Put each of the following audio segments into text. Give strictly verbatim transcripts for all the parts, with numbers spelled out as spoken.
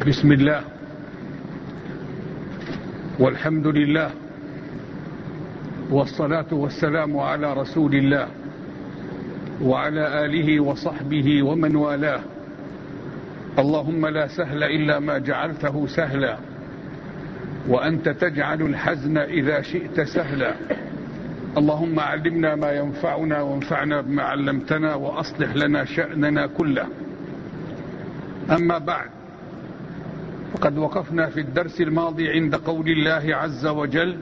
بسم الله والحمد لله والصلاة والسلام على رسول الله وعلى آله وصحبه ومن والاه. اللهم لا سهل إلا ما جعلته سهلا وأنت تجعل الحزن إذا شئت سهلا. اللهم علمنا ما ينفعنا وانفعنا بما علمتنا وأصلح لنا شأننا كله. أما بعد، وقد وقفنا في الدرس الماضي عند قول الله عز وجل: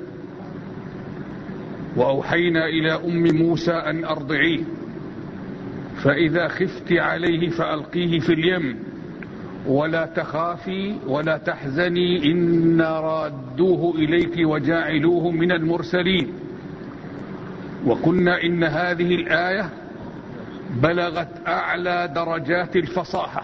وأوحينا إلى أم موسى أن أرضعيه فإذا خفت عليه فألقيه في اليم ولا تخافي ولا تحزني إنا رادوه إليك وجاعلوه من المرسلين. وقلنا إن هذه الآية بلغت أعلى درجات الفصاحة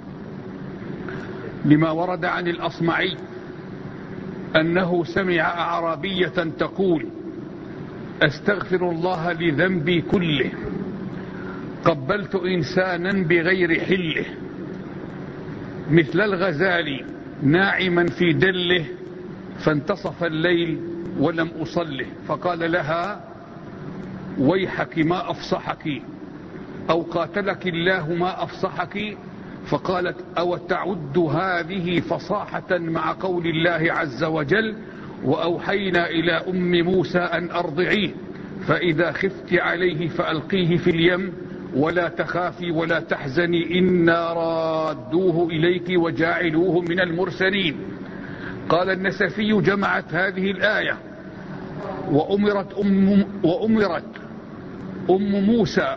لما ورد عن الأصمعي أنه سمع أعرابية تقول: أستغفر الله لذنبي كله، قبلت إنسانا بغير حله، مثل الغزال ناعما في دله، فانتصف الليل ولم أصله، فقال لها: ويحك ما أفصحك، أو قاتلك الله ما أفصحك. فقالت: أو تعد هذه فصاحة مع قول الله عز وجل: وأوحينا إلى أم موسى أن أرضعيه فإذا خفت عليه فألقيه في اليم ولا تخافي ولا تحزني إنا رادوه إليك وجاعلوه من المرسلين. قال النسفي: جمعت هذه الآية وأمرت أم, وأمرت أم موسى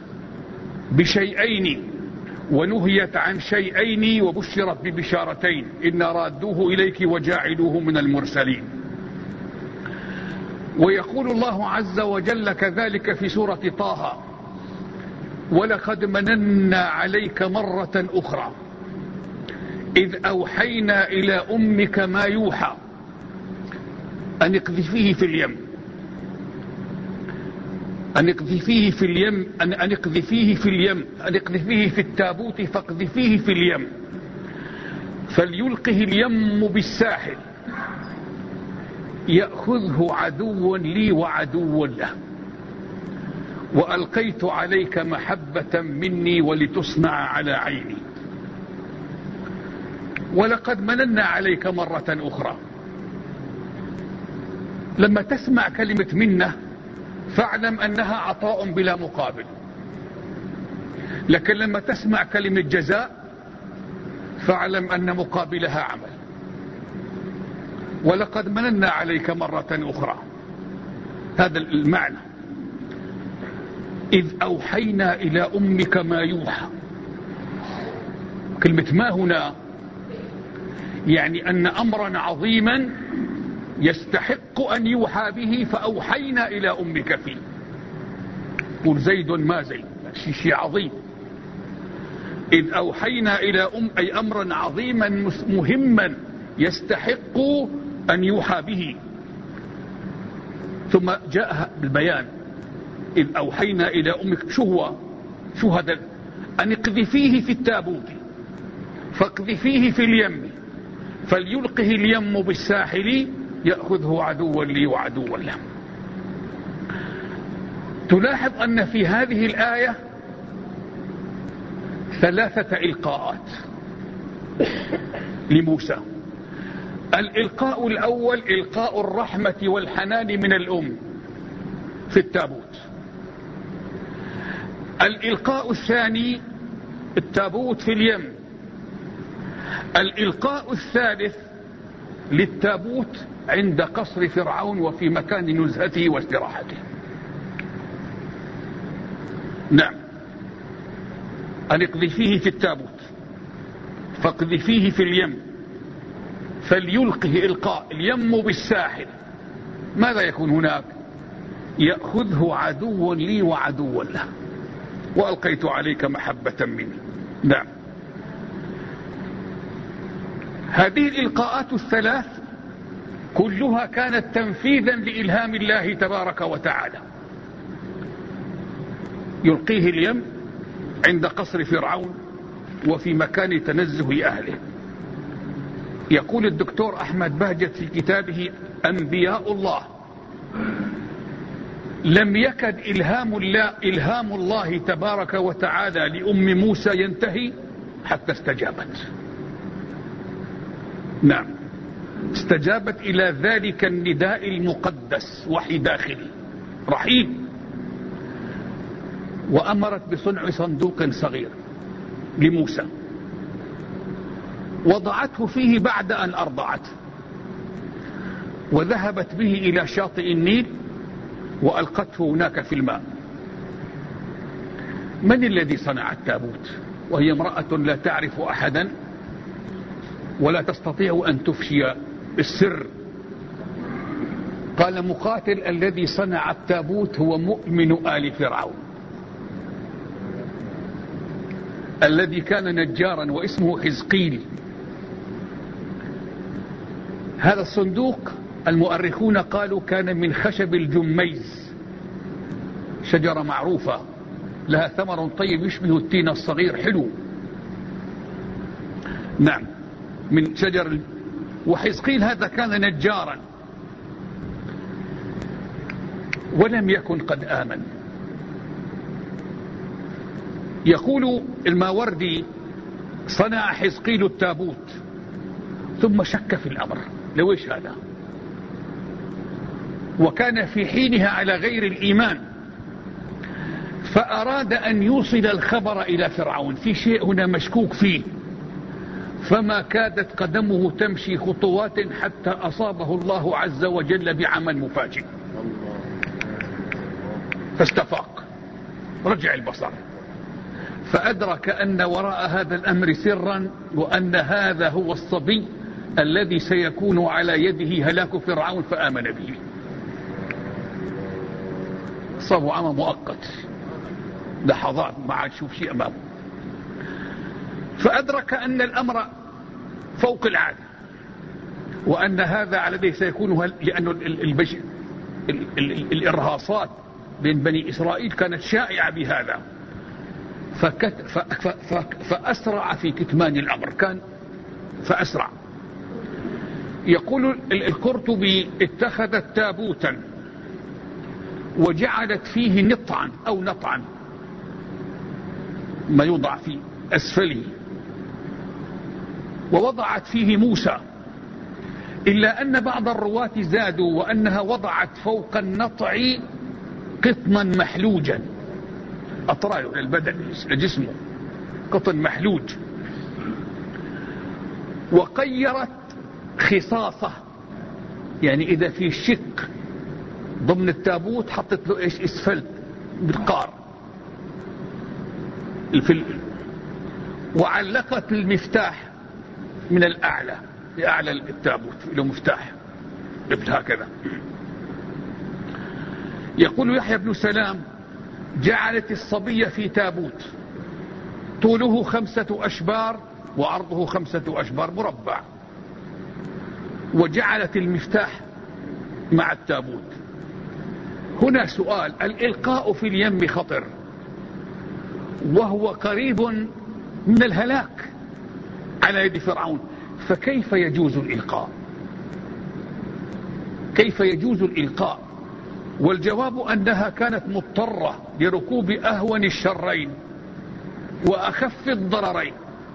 بشيئين ونهيت عن شيئين وبشرت ببشارتين: إنا رادوه إليك وجاعلوه من المرسلين. ويقول الله عز وجل كذلك في سورة طه: ولقد مننا عليك مرة أخرى إذ أوحينا إلى أمك ما يوحى أن اقذفيه في اليم أن اقذفيه في اليم أن أن اقذفيه في اليم أن اقذفيه في التابوت فاقذفيه في اليم فليلقه اليم بالساحل يأخذه عدو لي وعدو له وألقيت عليك محبة مني ولتصنع على عيني. ولقد مننا عليك مرة أخرى. لما تسمع كلمة منة فاعلم أنها عطاء بلا مقابل، لكن لما تسمع كلمة جزاء فاعلم أن مقابلها عمل. ولقد مننا عليك مرة أخرى، هذا المعنى. إذ أوحينا إلى أمك ما يوحى. كلمة ما هنا يعني أن أمرا عظيما يستحق أن يوحى به فأوحينا إلى أمك فيه. قل زيد ما زيد، شيء عظيم. إذ أوحينا إلى أم أي أمرا عظيما مهما يستحق أن يوحى به. ثم جاء بالبيان: إذ أوحينا إلى أمك. شو هو شو هذا؟ أن اقذفيه في التابوت فاقذفيه في اليم فليلقه اليم بالساحل يأخذه عدوا لي وعدوا له. تلاحظ أن في هذه الآية ثلاثة إلقاءات لموسى. الإلقاء الأول إلقاء الرحمة والحنان من الأم في التابوت. الإلقاء الثاني التابوت في اليم. الإلقاء الثالث للتابوت عند قصر فرعون وفي مكان نزهته واستراحته. نعم، أن اقذفيه في التابوت فاقذفيه في اليم فليلقه إلقاء اليم بالساحل. ماذا يكون هناك؟ يأخذه عدو لي وعدو له وألقيت عليك محبة مني. نعم، هذه الإلقاءات الثلاث كلها كانت تنفيذا لإلهام الله تبارك وتعالى. يلقيه اليم عند قصر فرعون وفي مكان تنزه أهله، يقول الدكتور أحمد بهجت في كتابه أنبياء الله: لم يكد إلهام الله, إلهام الله تبارك وتعالى لأم موسى ينتهي حتى استجابت. نعم، استجابت إلى ذلك النداء المقدس، وحي داخلي رحيم، وأمرت بصنع صندوق صغير لموسى، وضعته فيه بعد أن أرضعته، وذهبت به إلى شاطئ النيل وألقته هناك في الماء. من الذي صنع التابوت وهي امرأة لا تعرف أحدا ولا تستطيع أن تفشي السر؟ قال مقاتل: الذي صنع التابوت هو مؤمن آل فرعون الذي كان نجارا واسمه حزقيل. هذا الصندوق المؤرخون قالوا كان من خشب الجميز، شجرة معروفة لها ثمر طيب يشبه التين الصغير حلو. نعم، من شجر. وحزقيل هذا كان نجارا ولم يكن قد آمن. يقول الماوردي: صنع حزقيل التابوت ثم شك في الأمر، لو إيش هذا، وكان في حينها على غير الإيمان، فأراد أن يوصل الخبر إلى فرعون، في شيء هنا مشكوك فيه، فما كادت قدمه تمشي خطوات حتى أصابه الله عز وجل بعمل مفاجئ، فاستفاق، رجع البصر، فأدرك أن وراء هذا الأمر سرا، وأن هذا هو الصبي الذي سيكون على يده هلاك فرعون، فآمن به. صابوا عمى مؤقت، لحظات ما عاد شوف شيء أمامه، فأدرك أن الأمر فوق العادة، وأن هذا على يده سيكون، لأن البشر الإرهاصات بين بني إسرائيل كانت شائعة بهذا، فكت فأسرع في كتمان الأمر، كان فأسرع. يقول القرطبي: اتخذت تابوتا وجعلت فيه نطعا أو نطعا، ما يوضع في أسفله، ووضعت فيه موسى، إلا أن بعض الرواة زادوا وأنها وضعت فوق النطع قطنا محلوجا، أطراله للبدن لجسمه، قطن محلوج، وقيرت خصاصة، يعني إذا في شق ضمن التابوت حطت له إيش اسفلت بالقار الفل، وعلقت المفتاح من الأعلى لأعلى التابوت له مفتاح هكذا. يقول يحيى بن سلام: جعلت الصبي في تابوت طوله خمسة أشبار وعرضه خمسة أشبار مربع، وجعلت المفتاح مع التابوت. هنا سؤال: الإلقاء في اليم خطر وهو قريب من الهلاك على يد فرعون، فكيف يجوز الإلقاء؟ كيف يجوز الإلقاء؟ والجواب أنها كانت مضطرة لركوب أهون الشرين وأخف الضررين،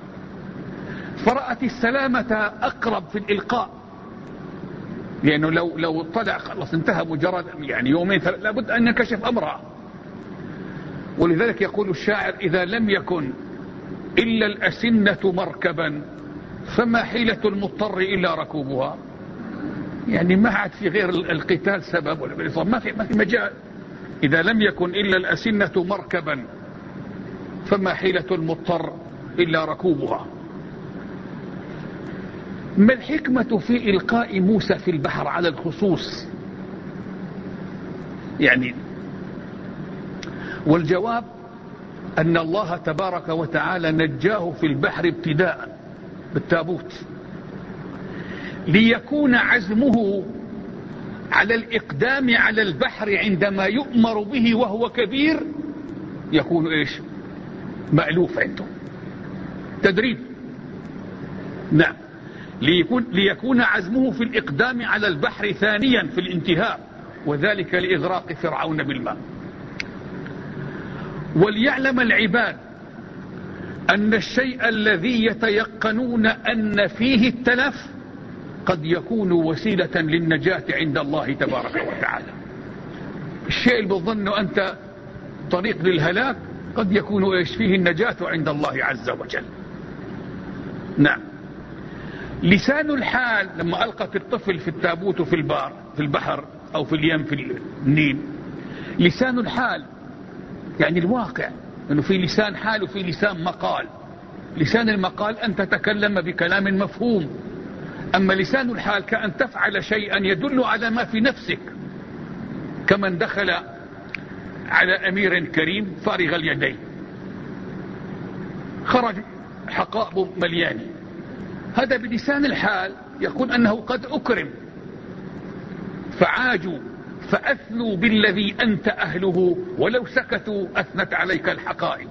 فرأت السلامة أقرب في الإلقاء، لأنه لو لو طلع خلاص انتهى، مجرد يعني يومين لابد أن ينكشف أمرها. ولذلك يقول الشاعر: إذا لم يكن إلا الأسنة مركبا فما حيلة المضطر إلا ركوبها. يعني ما عاد في غير القتال سبب ولا بالإصابة، ما في ما في مجال. إذا لم يكن إلا الأسنة مركبا فما حيلة المضطر إلا ركوبها. ما الحكمة في إلقاء موسى في البحر على الخصوص؟ يعني والجواب أن الله تبارك وتعالى نجاه في البحر ابتداء بالتابوت، ليكون عزمه على الإقدام على البحر عندما يؤمر به وهو كبير يكون إيش؟ مألوف عنده، تدريب. نعم، ليكون, ليكون عزمه في الإقدام على البحر ثانيا في الانتهاء، وذلك لإغراق فرعون بالماء. وليعلم العباد أن الشيء الذي يتيقنون أن فيه التلف قد يكون وسيلة للنجاة عند الله تبارك وتعالى. الشيء اللي بظنه أنت طريق للهلاك قد يكون إيش فيه النجاة عند الله عز وجل. نعم. لسان الحال لما ألقت الطفل في التابوت في البار في البحر أو في اليم في النيل، لسان الحال يعني الواقع أنه في لسان حال وفي لسان مقال. لسان المقال أن تتكلم بكلام مفهوم، أما لسان الحال كأن تفعل شيئا يدل على ما في نفسك، كمن دخل على أمير كريم فارغ اليدين خرج حقائب مليان، هذا بلسان الحال يقول أنه قد أكرم، فعاجوا فأثنوا بالذي أنت أهله ولو سكتوا أثنت عليك الحقائب.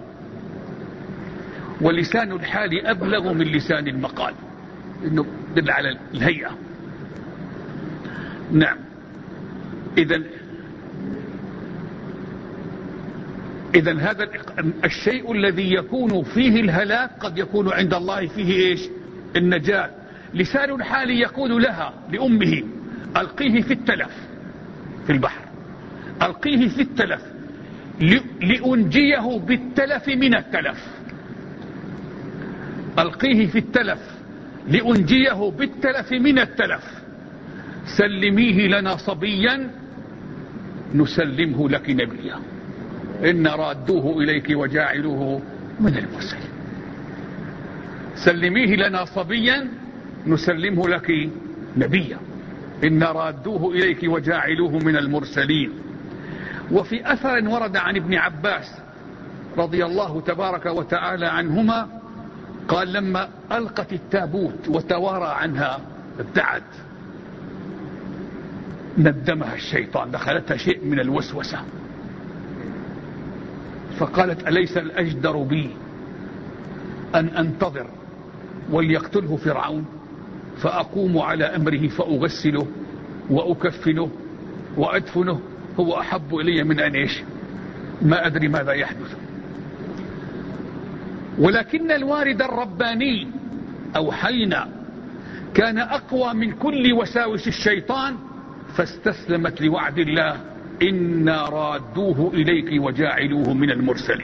ولسان الحال أبلغ من لسان المقال، إنه دل على الهيئة. نعم. إذن إذن هذا الشيء الذي يكون فيه الهلاك قد يكون عند الله فيه إيش؟ النجاة. لسان الحال يقول لها لأمه ألقيه في التلف في البحر، ألقيه في التلف لأنجيه بالتلف من التلف، ألقيه في التلف لأنجيه بالتلف من التلف، سلميه لنا صبيا نسلمه لك نبيا إن رادوه إليك وجاعلوه من المرسلين. سلميه لنا صبيا نسلمه لك نبيا إن رادوه إليك وجاعلوه من المرسلين. وفي أثر ورد عن ابن عباس رضي الله تبارك وتعالى عنهما قال لما ألقت التابوت وتوارى عنها ابتعد، ندمها الشيطان، دخلتها شيء من الوسوسة، فقالت أليس الأجدر بي أن أنتظر وليقتله فرعون فأقوم على أمره فأغسله وأكفنه وأدفنه، هو أحب إلي من أن إيش ما أدري ماذا يحدث. ولكن الوارد الرباني أوحينا كان أقوى من كل وساوس الشيطان، فاستسلمت لوعد الله إنا رادوه إليك وجاعلوه من المرسلين.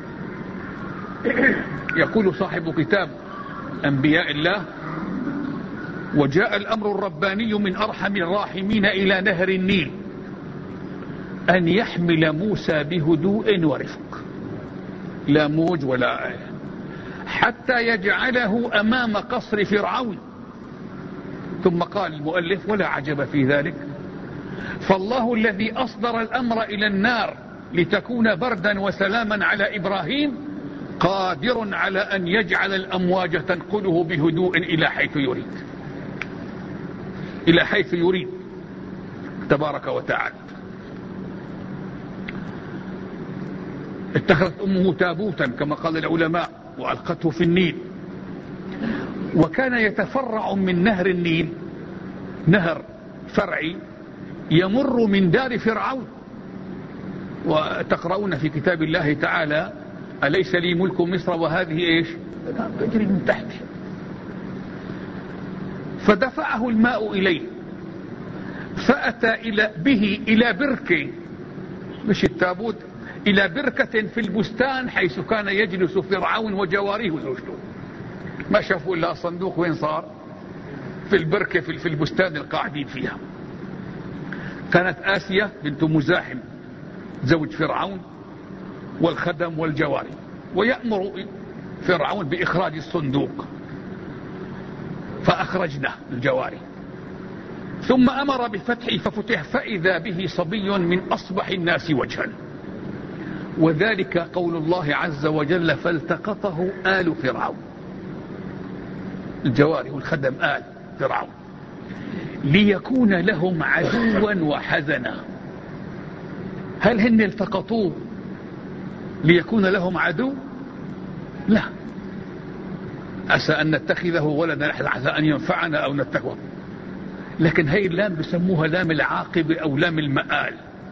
يقول صاحب كتاب أنبياء الله وجاء الأمر الرباني من أرحم الراحمين إلى نهر النيل أن يحمل موسى بهدوء ورفق، لا موج ولا آية، حتى يجعله أمام قصر فرعون. ثم قال المؤلف ولا عجب في ذلك، فالله الذي أصدر الأمر إلى النار لتكون بردا وسلاما على إبراهيم قادر على أن يجعل الأمواج تنقله بهدوء إلى حيث يريد، إلى حيث يريد تبارك وتعالى. اتخذت أمه تابوتا كما قال العلماء وألقته في النيل. وكان يتفرع من نهر النيل نهر فرعي يمر من دار فرعون، وتقرؤون في كتاب الله تعالى أليس لي ملك مصر وهذه إيش تجري من تحته. فدفعه الماء إليه فأتى إلى به إلى بركة، مش التابوت، إلى بركة في البستان حيث كان يجلس فرعون وجواريه وزوجته. ما شافوا إلا صندوق، وين صار؟ في البركة في البستان القاعدين فيها. كانت آسيا بنت مزاحم زوج فرعون والخدم والجواري، ويأمر فرعون بإخراج الصندوق فأخرجنا الجواري، ثم أمر بفتحه ففتح فإذا به صبي من أصبح الناس وجها، وذلك قول الله عز وجل فالتقطه آل فرعون، الجواري والخدم آل فرعون، ليكون لهم عدوا وحزنا. هل هن التقطوه ليكون لهم عدو؟ لا، عسى أن نتخذه ولدا، عسى أن ينفعنا أو نتخذه. لكن هي اللام بسموها لام العاقبة أو لام المآل،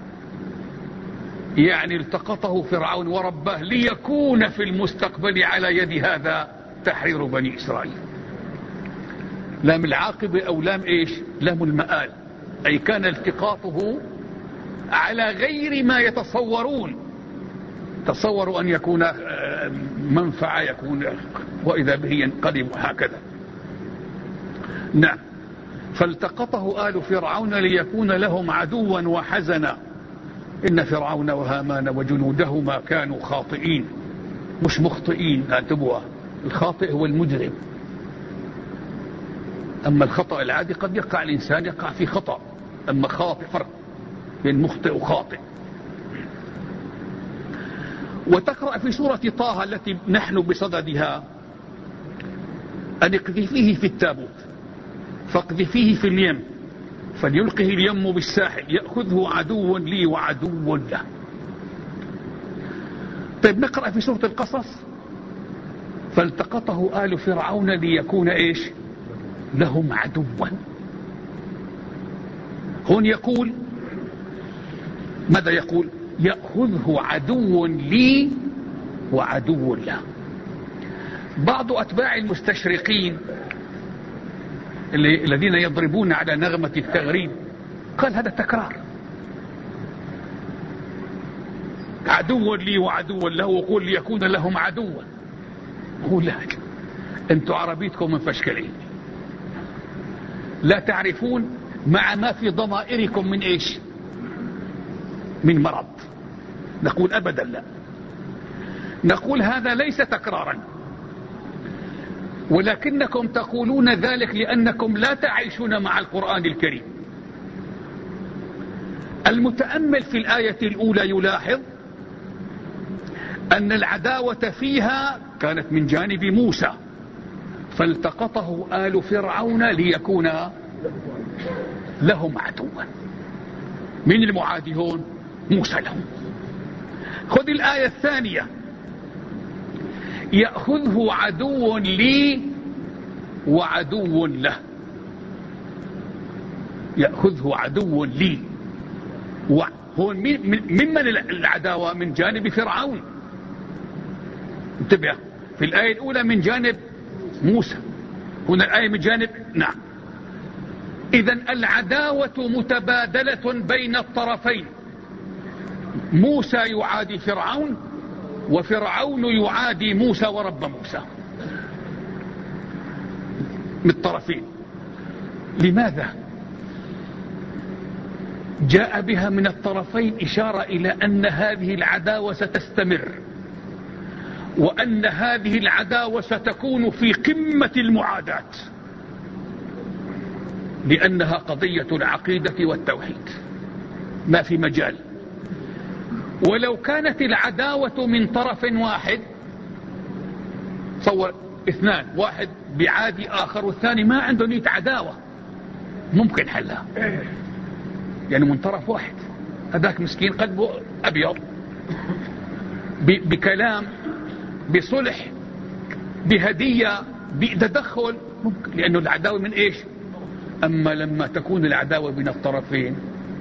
يعني التقطه فرعون ورباه ليكون في المستقبل على يد هذا تحرير بني إسرائيل. لام العاقبة أو لام إيش؟ لام المآل، أي كان التقاطه على غير ما يتصورون. تصوروا أن يكون منفعة، يكون وإذا به ينقلب هكذا. نعم. فالتقطه آل فرعون ليكون لهم عدوا وحزنا إن فرعون وهامان وجنودهما كانوا خاطئين. مش مخطئين، انتبهوا، الخاطئ هو المجرم، أما الخطأ العادي قد يقع الإنسان يقع في خطأ، أما خاطئ فرق بين مخطئ وخاطئ. وتقرأ في سورة طه التي نحن بصددها: أن اقذفيه في التابوت فاقذفيه في اليم فليلقه اليم بالساحل يأخذه عدو لي وعدو له. طيب نقرأ في سورة القصص: فالتقطه آل فرعون ليكون إيش؟ لهم عدوا. هون يقول ماذا يقول؟ يأخذه عدو لي وعدو له. بعض أتباع المستشرقين الذين يضربون على نغمة التغريب قال هذا تكرار، عدو لي وعدو له، وقول ليكون لهم عدوا. هو لا، انتم عربيتكم منفشكلين، لا تعرفون مع ما في ضمائركم من ايش؟ من مرض. نقول ابدا لا، نقول هذا ليس تكرارا، ولكنكم تقولون ذلك لأنكم لا تعيشون مع القرآن الكريم. المتأمل في الآية الأولى يلاحظ أن العداوة فيها كانت من جانب موسى، فالتقطه آل فرعون ليكون لهم عدوا. من المعادي هون؟ موسى لهم. خذ الآية الثانية: يأخذه عدو لي وعدو له. يأخذه عدو لي، هون ممن العداوة؟ من جانب فرعون. انتبه، في الآية الأولى من جانب موسى، هنا الآية من جانب نعم. إذن العداوة متبادلة بين الطرفين، موسى يعادي فرعون وفرعون يعادي موسى ورب موسى، من الطرفين. لماذا جاء بها من الطرفين؟ إشارة إلى أن هذه العداوة ستستمر، وأن هذه العداوة ستكون في قمة المعاداة، لأنها قضية العقيدة والتوحيد، ما في مجال. ولو كانت العداوة من طرف واحد، تصور اثنان، واحد بعادي آخر والثاني ما عنده نية عداوة، ممكن حلها، يعني من طرف واحد، هذاك مسكين قلبه أبيض، بكلام، بصلح، بهدية، بتدخل، ممكن، لأنه العداوة من إيش؟ أما لما تكون العداوة بين الطرفين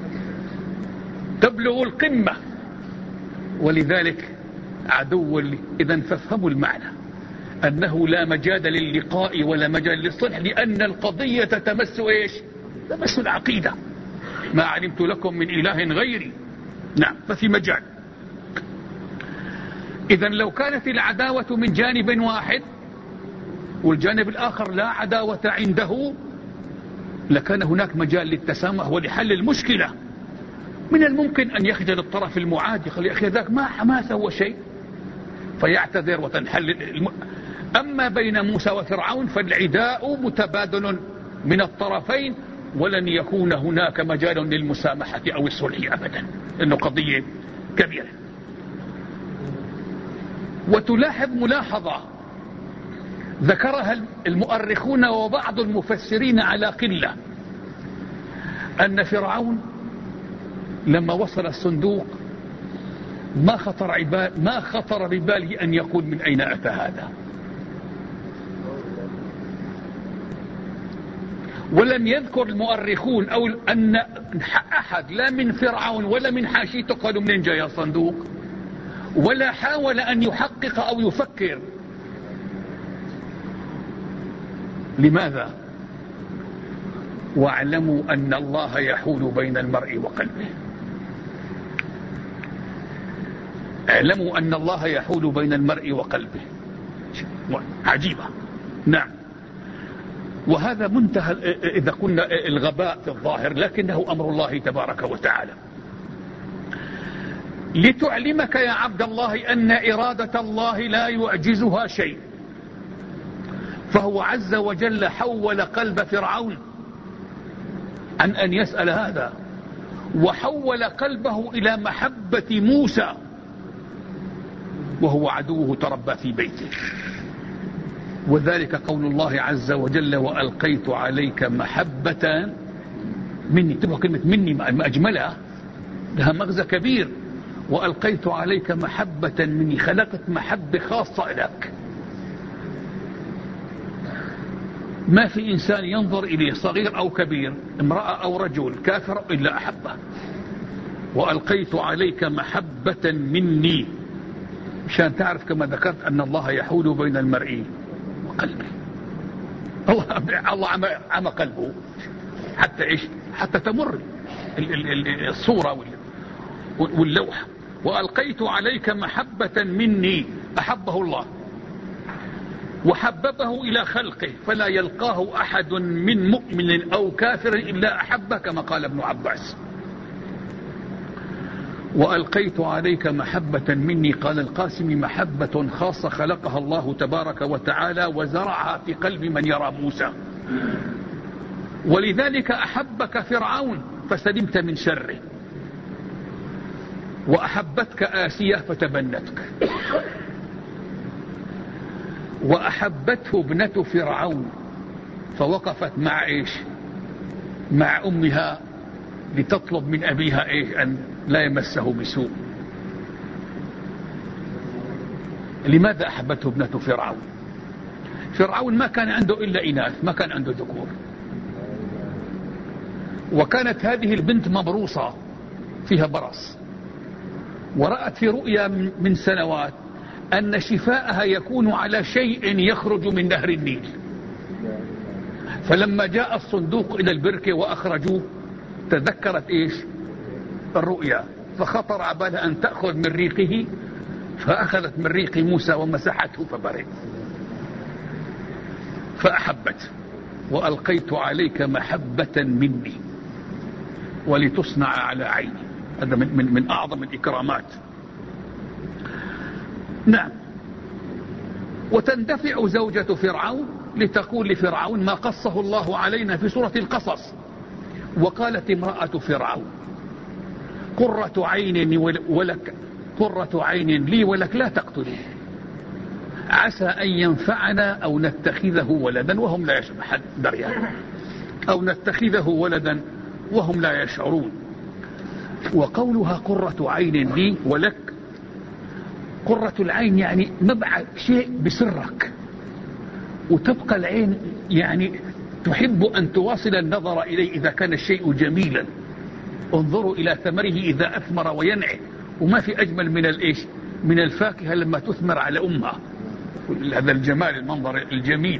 تبلغ القمة، ولذلك عدو. إذن فافهموا المعنى أنه لا مجال للقاء ولا مجال للصلح، لأن القضية تمس إيش؟ تمس العقيدة. ما علمت لكم من إله غيري. نعم، ففي مجال. إذن لو كانت العداوة من جانب واحد والجانب الآخر لا عداوة عنده، لكان هناك مجال للتسامح ولحل المشكلة. من الممكن أن يخجل الطرف المعادي، يقول يا أخي ذاك ما ما سوى شيء، فيعتذر وتنحل الم... أما بين موسى وفرعون فالعداء متبادل من الطرفين، ولن يكون هناك مجال للمسامحة أو الصلح أبدا، إنه قضية كبيرة. وتلاحظ ملاحظة ذكرها المؤرخون وبعض المفسرين على قلة، أن فرعون لما وصل الصندوق ما خطر عبال ما خطر بباله أن يقول من أين أتى هذا. ولم يذكر المؤرخون أو أن أحد لا من فرعون ولا من حاشيته قالوا منين جاي الصندوق، ولا حاول أن يحقق أو يفكر. لماذا؟ واعلموا أن الله يحول بين المرء وقلبه. اعلموا أن الله يحول بين المرء وقلبه. عجيبة. نعم. وهذا منتهى إذا قلنا الغباء في الظاهر، لكنه أمر الله تبارك وتعالى لتعلمك يا عبد الله أن إرادة الله لا يعجزها شيء. فهو عز وجل حول قلب فرعون عن أن يسأل هذا، وحول قلبه إلى محبة موسى وهو عدوه تربى في بيته. وذلك قول الله عز وجل وألقيت عليك محبة مني. تبقى كلمة مني ما أجملها، لها مغزى كبير. وألقيت عليك محبة مني، خلقت محبة خاصة لك. ما في إنسان ينظر إليه صغير أو كبير، امرأة أو رجل، كافر، إلا أحبه. وألقيت عليك محبة مني، مشان تعرف كما ذكرت أن الله يحول بين المرء وقلبه. الله الله عمى عمى قلبه حتى إيش؟ حتى تمر الصورة واللوحة. وألقيت عليك محبة مني، أحبه الله وحببه إلى خلقه، فلا يلقاه أحد من مؤمن أو كافر إلا أحبه، كما قال ابن عباس. وألقيت عليك محبة مني، قال القاسم محبة خاصة خلقها الله تبارك وتعالى وزرعها في قلب من يرى موسى. ولذلك أحبك فرعون فسلمت من شره، وأحبتك آسية فتبنتك، وأحبته ابنة فرعون فوقفت مع إيش؟ مع أمها لتطلب من أبيها إيش؟ أن لا يمسه بسوء. لماذا أحبته ابنة فرعون؟ فرعون ما كان عنده إلا إناث، ما كان عنده ذكور. وكانت هذه البنت مبروصة فيها برص، ورأت في رؤيا من سنوات أن شفاءها يكون على شيء يخرج من نهر النيل. فلما جاء الصندوق إلى البركة وأخرجوه تذكرت إيش؟ الرؤيا، فخطر عبالها أن تأخذ من ريقه، فأخذت من ريق موسى ومسحته فبرئ، فأحبت. وألقيت عليك محبة مني ولتصنع على عيني. هذا من, من, من أعظم الإكرامات. نعم. وتندفع زوجة فرعون لتقول لفرعون ما قصه الله علينا في سورة القصص. وقالت امرأة فرعون قرة عين ولك، قرة عين لي ولك لا تقتلوه عسى أن ينفعنا أو نتخذه ولدا وهم لا يشعرون، أو نتخذه ولدا وهم لا يشعرون. وقولها قرة عين لي ولك، قرة العين يعني مبعد شيء بسرك، وتبقى العين يعني تحب أن تواصل النظر إليه إذا كان الشيء جميلا. انظروا إلى ثمره إذا أثمر وينعي، وما في أجمل من الإيش؟ من الفاكهة لما تثمر على أمها. هذا الجمال، المنظر الجميل.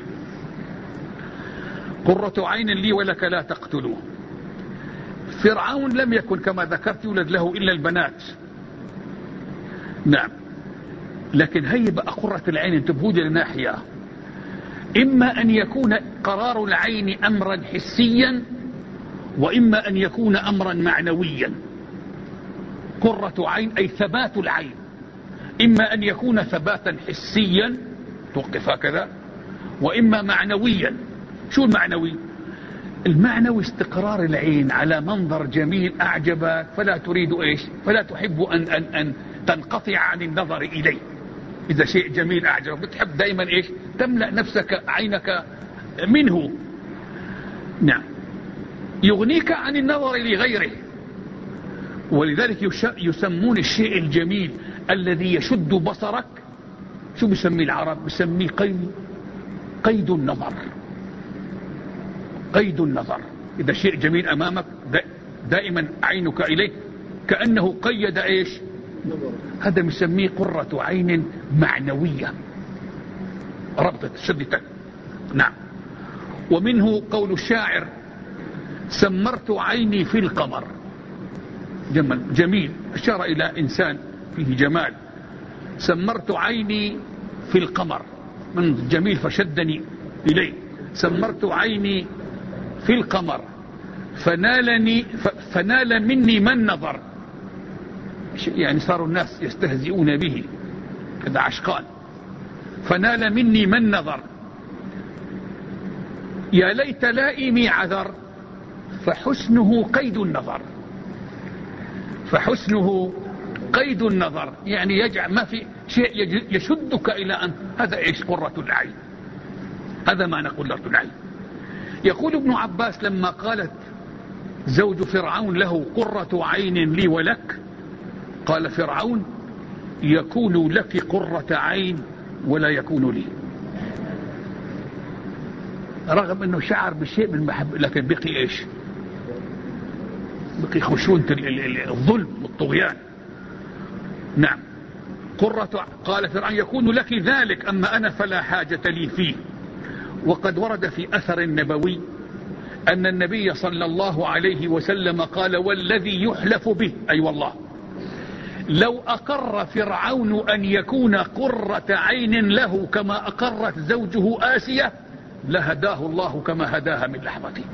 قرة عين لي ولك لا تقتلوه. فرعون لم يكن كما ذكرت يولد له إلا البنات. نعم. لكن هي بقى قرة العين انتبهوا لناحية، إما أن يكون قرار العين أمرا حسيا، وإما أن يكون أمرا معنويا. قرة عين أي ثبات العين، إما أن يكون ثباتا حسيا توقف هكذا، وإما معنويا. شو المعنوي؟ المعنوي استقرار العين على منظر جميل أعجبك فلا تريد إيش؟ فلا تحب أن, أن, أن تنقطع عن النظر إليه. إذا شيء جميل أعجبك بتحب دائما إيش؟ تملأ نفسك عينك منه. نعم. يغنيك عن النظر لغيره. ولذلك يسمون الشيء الجميل الذي يشد بصرك، شو بيسميه العرب؟ بيسميه قيد قيد النظر. قيد النظر. إذا شيء جميل أمامك دائما عينك إليه كأنه قيد إيش؟ هذا مسميه قرة عين معنوية، ربطة شدتك. نعم. ومنه قول الشاعر: سمرت عيني في القمر. جمل جميل، أشار إلى إنسان فيه جمال. سمرت عيني في القمر، من جميل فشدني إليه. سمرت عيني في القمر فنالني فنال مني من نظر. يعني صاروا الناس يستهزئون به كذا عشقان. فنال مني من نظر يا ليت لائمي عذر فحسنه قيد النظر. فحسنه قيد النظر يعني يجعل ما في شيء يشدك إلى أن هذا إيش؟ قرة العين. هذا معنى قرة العين. يقول ابن عباس لما قالت زوج فرعون له: قرة عين لي ولك، قال فرعون: يكون لك قرة عين ولا يكون لي. رغم أنه شعر بشيء من المحبة، لكن بقي إيش؟ بقي خشونة الظلم والطغيان. نعم. قرة قال فرعون: يكون لك ذلك أما أنا فلا حاجة لي فيه. وقد ورد في أثر النبوي أن النبي صلى الله عليه وسلم قال: والذي يحلف به، أي أيوة والله، لو أقر فرعون أن يكون قرة عين له كما أقرت زوجه آسية لهداه الله كما هداها من لحظته.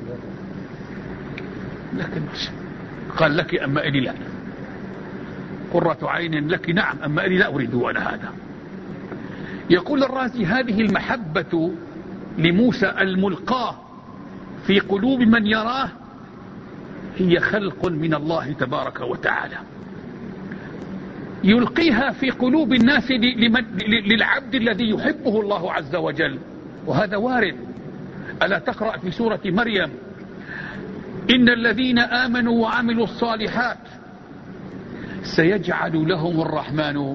لكن قال: لك أما إلي لا. قرة عين لك نعم، أما إلي لا أريد أنا هذا. يقول الرازي: هذه المحبة لموسى الملقاه في قلوب من يراه هي خلق من الله تبارك وتعالى، يلقيها في قلوب الناس للعبد الذي يحبه الله عز وجل. وهذا وارد. ألا تقرأ في سورة مريم: إن الذين آمنوا وعملوا الصالحات سيجعل لهم الرحمن.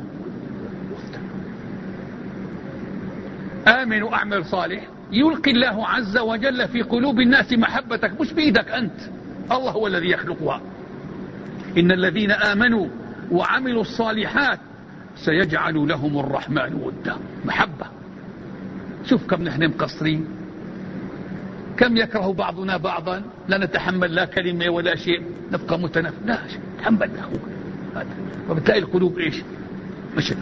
آمنوا أعمل صالح، يلقي الله عز وجل في قلوب الناس محبتك، مش بإيدك أنت، الله هو الذي يخلقها. إن الذين آمنوا وعملوا الصالحات سيجعل لهم الرحمن ودا، محبة. شوف كم نحن مقصرين، كم يكره بعضنا بعضا، لا نتحمل لا كلمة ولا شيء، نبقى متنف لا شيء تحمل أخوك. وبتلاقي القلوب إيش؟ مشكلة.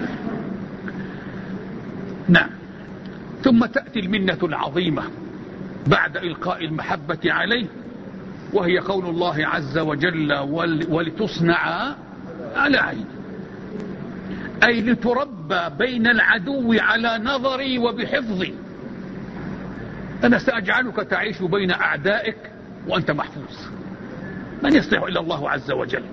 نعم. ثم تأتي المنة العظيمة بعد إلقاء المحبة عليه، وهي قول الله عز وجل: ولتصنع على عيني، أي لتربى بين العدو على نظري وبحفظي. أنا سأجعلك تعيش بين أعدائك وأنت محفوظ، من يصلح إلا الله عز وجل.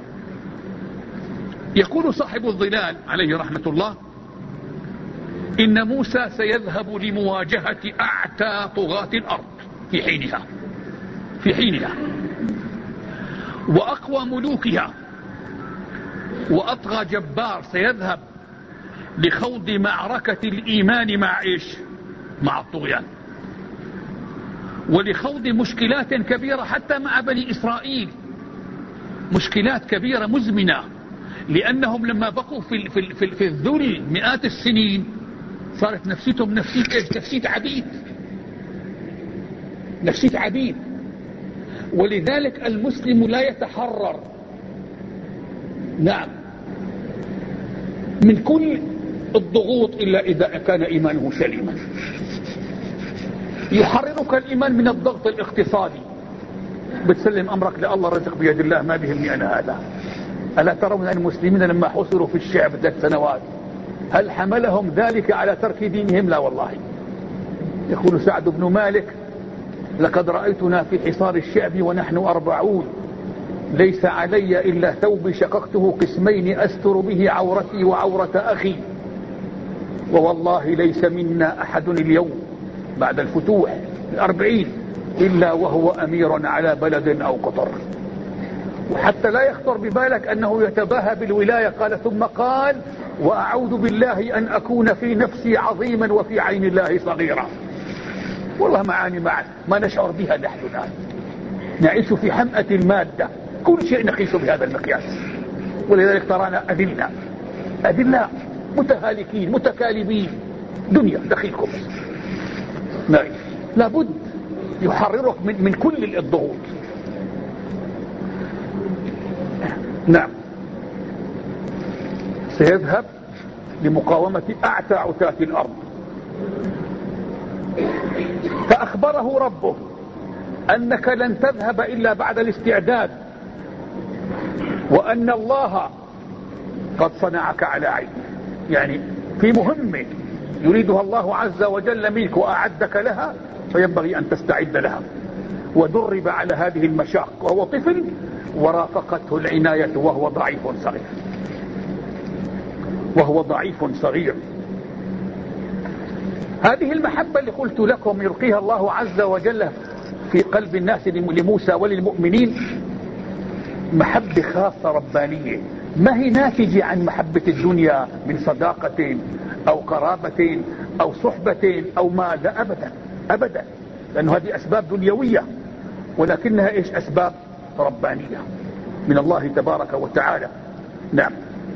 يقول صاحب الظلال عليه رحمة الله: إن موسى سيذهب لمواجهة أعتى طغاة الأرض في حينها في حينها وأقوى ملوكها، وأطغى جبار سيذهب لخوض معركة الإيمان مع إيش؟ مع الطغيان، ولخوض مشكلات كبيرة حتى مع بني إسرائيل، مشكلات كبيرة مزمنة، لأنهم لما بقوا في, في, في, في الذل مئات السنين صارت نفسيتهم نفسية إيش؟ نفسية عبيد، نفسية عبيد. ولذلك المسلم لا يتحرر، نعم، من كل الضغوط إلا إذا كان إيمانه سليما. يحررك الإيمان من الضغط الاقتصادي، بتسلم أمرك لله، رزق بيد الله، ما بهمني أنا هذا. ألا ترون أن المسلمين لما حصروا في الشعب ثلاث سنوات هل حملهم ذلك على ترك دينهم؟ لا والله. يقول سعد بن مالك: لقد رأيتنا في حصار الشعب ونحن أربعون، ليس علي إلا ثوب شققته قسمين أستر به عورتي وعورة أخي، ووالله ليس منا أحد اليوم بعد الفتوح الأربعين إلا وهو أمير على بلد أو قطر. وحتى لا يخطر ببالك أنه يتباهى بالولاية، قال ثم قال: وأعوذ بالله أن أكون في نفسي عظيما وفي عين الله صغيرا. والله معاني ما, ما نشعر بها نحن الآن. نعيش في حمأة المادة، كل شيء نقيس بهذا المقياس، ولذلك ترانا أذلة أذلة متهالكين متكالبين، دنيا دخيلكم. نعيش لابد يحررك من, من كل الضغوط. نعم، سيذهب لمقاومة أعتى عتاة الأرض. فأخبره ربه أنك لن تذهب إلا بعد الاستعداد، وأن الله قد صنعك على عين، يعني في مهمة يريدها الله عز وجل منك وأعدك لها، فينبغي أن تستعد لها. ودرب على هذه المشاق وهو طفل، ورافقته العناية وهو ضعيف صغير وهو ضعيف صغير. هذه المحبة اللي قلت لكم يلقيها الله عز وجل في قلب الناس لموسى وللمؤمنين، محبة خاصة ربانية، ما هي ناتجة عن محبة الدنيا من صداقة أو قرابة أو صحبة أو مال، لا أبدا أبدا، لأن هذه أسباب دنيوية، ولكنها إيش؟ أسباب ربانية من الله تبارك وتعالى. نعم،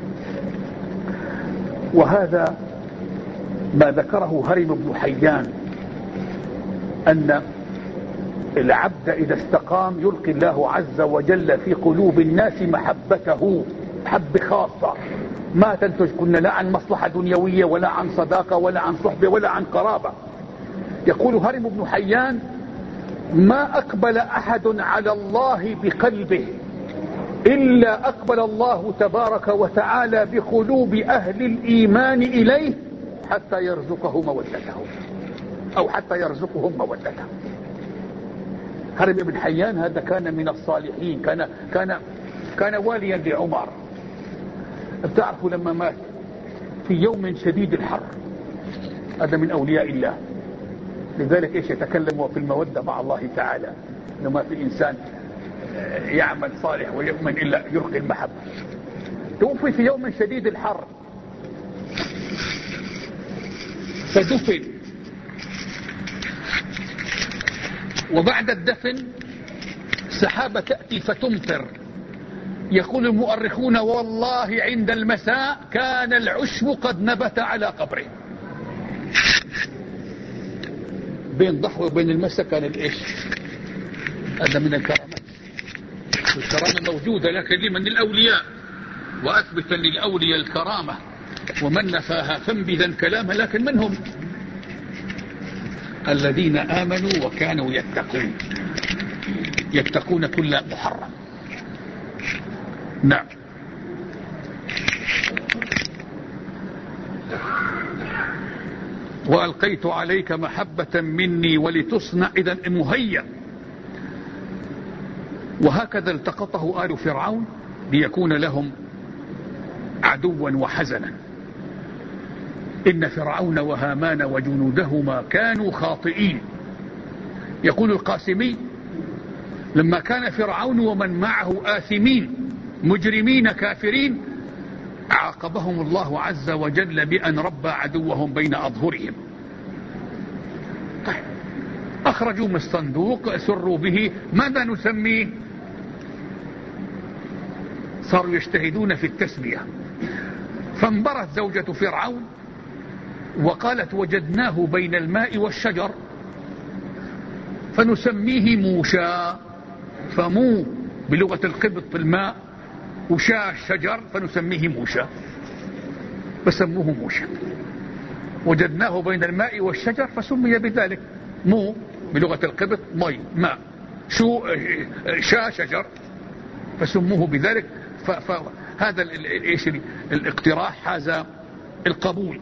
وهذا ما ذكره هرم بن حيان، أن العبد إذا استقام يلقي الله عز وجل في قلوب الناس محبته، محبة خاصة ما تنتج كنا لا عن مصلحة دنيوية ولا عن صداقة ولا عن صحبة ولا عن قرابة. يقول هرم بن حيان: ما أقبل أحد على الله بقلبه إلا أقبل الله تبارك وتعالى بقلوب أهل الإيمان إليه حتى يرزقه مودته، أو حتى يرزقهم مودته. هرم بن حيان هذا كان من الصالحين، كان كان كان واليا لعمر. بتعرفوا لما مات في يوم شديد الحر، هذا من أولياء الله، لذلك إيش يتكلم في المودة مع الله تعالى، لما في إنسان يعمل صالح ويؤمن إلا يلقي المحبة. توفي في يوم شديد الحر فدفن، وبعد الدفن سحابة تأتي فتمطر. يقول المؤرخون: والله عند المساء كان العشب قد نبت على قبره. بين ضحوة وبين المساء كان الإيش؟ هذا من الكرامات، الكرامة موجودة لكن لمن الأولياء، وأثبت للأولياء الكرامة، ومن نفاها فانبذا كلامها. لكن من هم؟ الذين آمنوا وكانوا يتقون، يتقون كل محرم. نعم. وألقيت عليك محبة مني ولتصنع، إذن مهيأ. وهكذا التقطه آل فرعون ليكون لهم عدوا وحزنا. إن فرعون وهامان وجنودهما كانوا خاطئين. يقول القاسمي: لما كان فرعون ومن معه آثمين مجرمين كافرين، عاقبهم الله عز وجل بأن ربى عدوهم بين أظهرهم. طيب، أخرجوا من الصندوق، سروا به، ماذا نسميه؟ صاروا يجتهدون في التسمية. فانبرت زوجة فرعون وقالت: وجدناه بين الماء والشجر فنسميه موشى. فمو بلغة القبط الماء، وشا الشجر، فنسميه موشى، فسموه موشى. وجدناه بين الماء والشجر فسمي بذلك. مو بلغة القبط مي ماء، شو شا شجر، فسموه بذلك. فهذا الايش الاقتراح هذا القبول.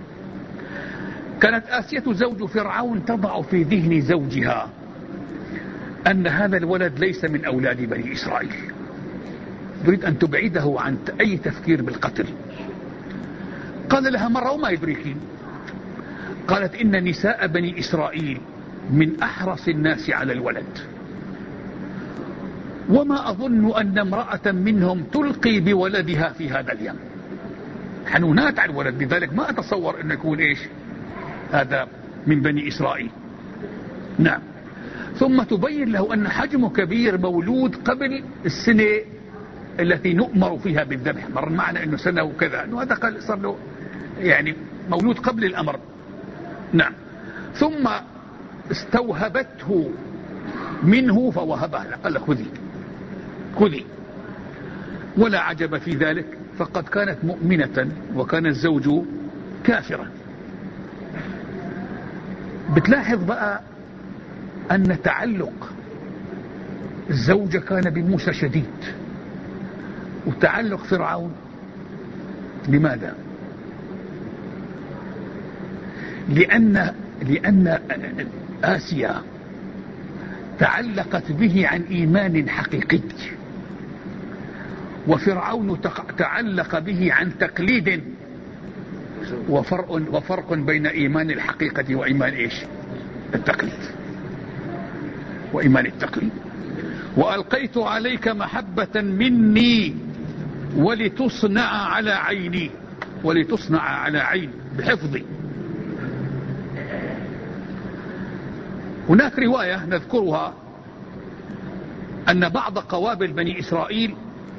كانت آسية زوج فرعون تضع في ذهن زوجها أن هذا الولد ليس من أولاد بني إسرائيل، تريد أن تبعده عن أي تفكير بالقتل. قال لها مرة: وما يدريكين؟ قالت: إن نساء بني إسرائيل من أحرص الناس على الولد، وما أظن أن امرأة منهم تلقي بولدها في هذا اليم. حنونات على الولد، لذلك ما أتصور أنه يكون إيش هذا من بني إسرائيل. نعم. ثم تبين له أن حجمه كبير، مولود قبل السنة التي نؤمر فيها بالذبح. مر معنا أنه سنة وكذا، أنه هذا قال صار له يعني مولود قبل الأمر. نعم. ثم استوهبته منه فوهبها له، قال له خذي خذي. ولا عجب في ذلك، فقد كانت مؤمنة وكان الزوج كافرا. بتلاحظ بقى أن تعلق الزوجة كان بموسى شديد، وتعلق فرعون لماذا؟ لأن لأن آسيا تعلقت به عن إيمان حقيقي، وفرعون تعلق به عن تقليد. وفرق وفرق بين إيمان الحقيقة وإيمان إيش؟ التقليد. وإيمان التقليد. وألقيت عليك محبة مني ولتصنع على عيني، ولتصنع على عيني بحفظي. هناك رواية نذكرها أن بعض قوابل بني إسرائيل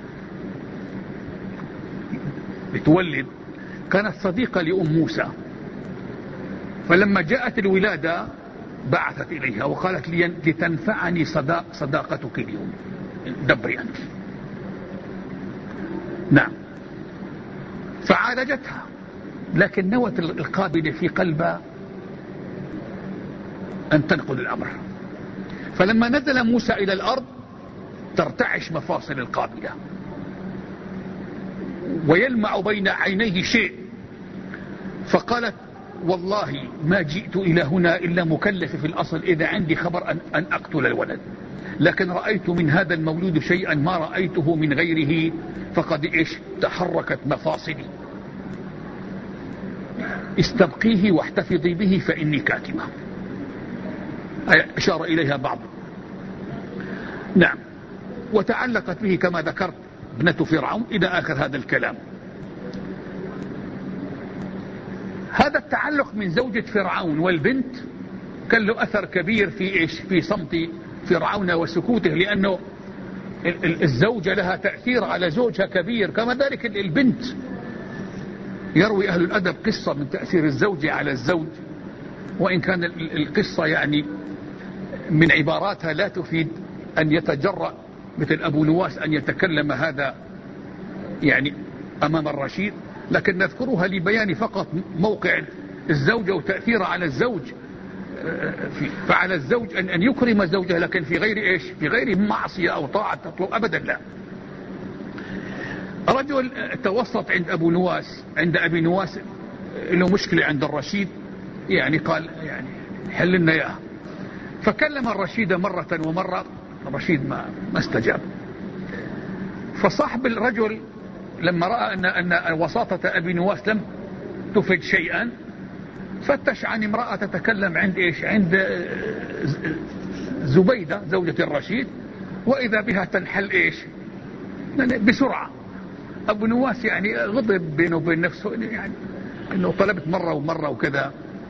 بتولد كانت صديقة لأم موسى، فلما جاءت الولادة بعثت إليها وقالت لي لتنفعني صداق صداقتك اليوم، دبري أنت. نعم. فعالجتها، لكن نوت القابلة في قلبها أن تنقل الأمر. فلما نزل موسى إلى الأرض ترتعش مفاصل القابلة ويلمع بين عينيه شيء، فقالت والله ما جئت إلى هنا إلا مكلف في الأصل إذا عندي خبر أن, أن أقتل الولد، لكن رأيت من هذا المولود شيئا ما رأيته من غيره، فقد إيش تحركت مفاصلي. استبقيه واحتفظي به فإني كاتمة. أشار إليها بعض. نعم. وتعلقت به كما ذكرت ابنة فرعون إلى آخر هذا الكلام. هذا التعلق من زوجة فرعون والبنت كان له أثر كبير في إيش؟ في صمت فرعون وسكوته، لأنه الزوجة لها تأثير على زوجها كبير، كما ذلك البنت. يروي أهل الأدب قصة من تأثير الزوجة على الزوج، وإن كان القصة يعني من عباراتها لا تفيد أن يتجرأ مثل أبو نواس أن يتكلم هذا يعني أمام الرشيد، لكن نذكرها لبيان فقط موقع الزوجة وتأثيرها على الزوج. فعلى الزوج أن يكرم زوجه، لكن في غير إيش؟ في غير معصية أو طاعة تطلب أبدا، لا. رجل توسط عند أبو نواس، عند أبي نواس له مشكلة عند الرشيد، يعني قال يعني حل لنا إياها. فكلم الرشيد مرة ومرة، الرشيد ما ما استجاب. فصاحب الرجل لما رأى أن أن وساطة أبي نواس لم تفيد شيئا، فتش عن امرأة تتكلم عند إيش؟ عند زبيدة زوجة الرشيد، وإذا بها تنحل إيش؟ بسرعة. أبو نواس يعني غضب بينه وبين نفسه، يعني أنه طلبت مرة ومرة وكذا،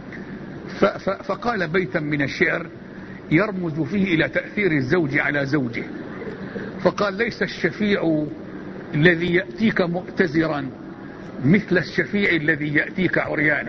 فقال بيتا من الشعر يرمز فيه إلى تأثير الزوج على زوجه، فقال ليس الشفيع الذي يأتيك مؤتزرا مثل الشفيع الذي يأتيك عريانا.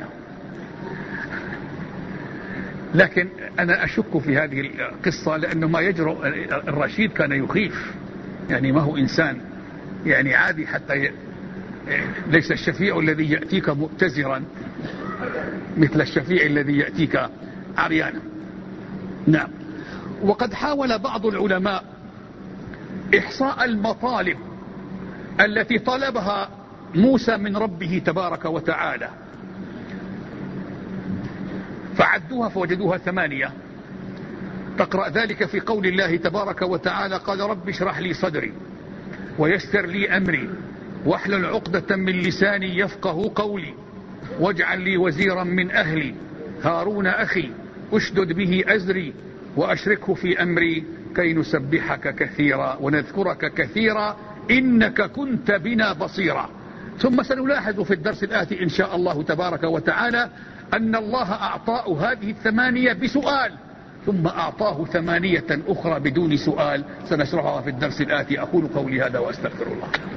لكن أنا أشك في هذه القصة، لأنه ما يجرؤ الرشيد كان يخيف، يعني ما هو إنسان يعني عادي حتى ي... ليس الشفيع الذي يأتيك مؤتزرا مثل الشفيع الذي يأتيك عريانا. نعم. وقد حاول بعض العلماء إحصاء المطالب التي طلبها موسى من ربه تبارك وتعالى، فعدوها فوجدوها ثمانية. تقرأ ذلك في قول الله تبارك وتعالى قال رب اشرح لي صدري ويسر لي أمري واحلل عقدة من لساني يفقه قولي واجعل لي وزيرا من أهلي هارون أخي أشدد به أزري وأشركه في أمري كي نسبحك كثيرا ونذكرك كثيرا إنك كنت بنا بصيرا. ثم سنلاحظ في الدرس الآتي إن شاء الله تبارك وتعالى أن الله أعطاه هذه الثمانية بسؤال، ثم أعطاه ثمانية أخرى بدون سؤال، سنشرحها في الدرس الآتي. أقول قولي هذا وأستغفر الله.